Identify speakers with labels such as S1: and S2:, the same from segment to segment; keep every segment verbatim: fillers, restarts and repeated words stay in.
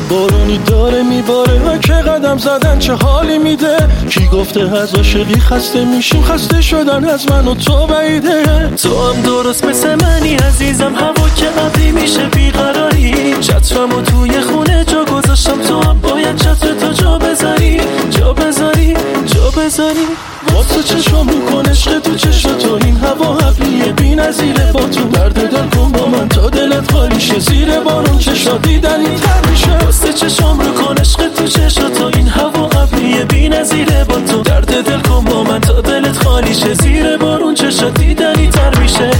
S1: بارونی داره میباره که قدم زدن چه حالی میده. کی گفته از عاشقی خسته میشیم، خسته شدن از من و تو بعیده.
S2: تو هم درست مثل منی عزیزم، هوا که ابری میشه بیقراری. چترمو توی خونه جا گذاشتم، تو هم باید چتر تا جا بذاری، جا بذاری، جا بذاری.
S1: واسه چشم میکن عشق تو چشم تو، این هوا ابریه بی نظیره. با تو درد دل کن با من تا دلت خالی شه، زیر بارون چشا دیدنی تر میشه.
S2: واسه چشم رو کن عشق تو چشم تو، این هوا ابریه بی نظیره. با تو درد دل کن با من تا دلت خالی شه، زیر بارون چشا دیدنی تر میشه.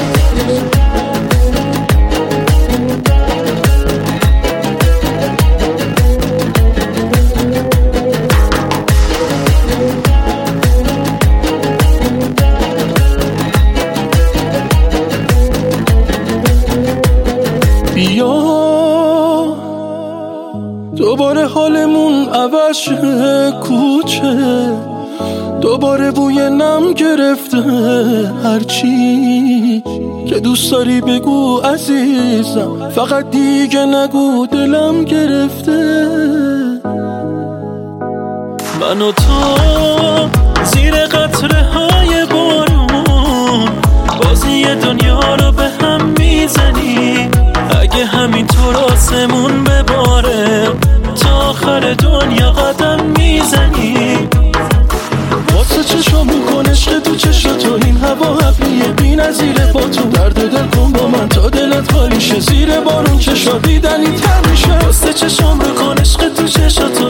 S1: بیا دوباره حالمون عوض شه کوچه، دوباره بوی نم گرفته. هرچی که دوست داری بگو عزیزم، فقط دیگه نگو دلم گرفته.
S2: من و تو زیر قطره های بارون، بازی دنیا رو به هم میزنی. اگه همینطور آسمون بباره، تا آخر دنیا قدم میزنی.
S1: واسه چشم میکن عشق تو چشم تو، این هوا ابریه بی نظیره. با تو درد دل کن با من تا دلت خالی شه، زیر بارون چشا دیدنی تر میشه.
S2: واسه چشم رو کن عشق تو چشم تو،